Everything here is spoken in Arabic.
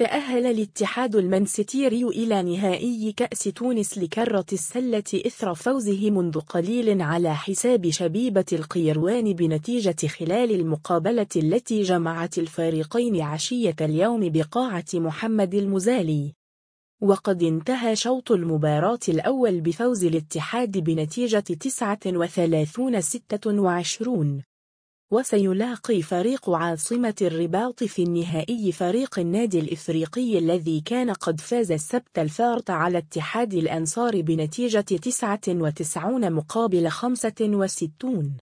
تأهل الاتحاد المنستيري إلى نهائي كأس تونس لكرة السلة إثر فوزه منذ قليل على حساب شبيبة القيروان بنتيجة خلال المقابلة التي جمعت الفريقين عشية اليوم بقاعة محمد المزالي. وقد انتهى شوط المباراة الأول بفوز الاتحاد بنتيجة 39-26. وسيلاقي فريق عاصمة الرباط في النهائي فريق النادي الإفريقي الذي كان قد فاز السبت الفارط على اتحاد الأنصار بنتيجة 99-65.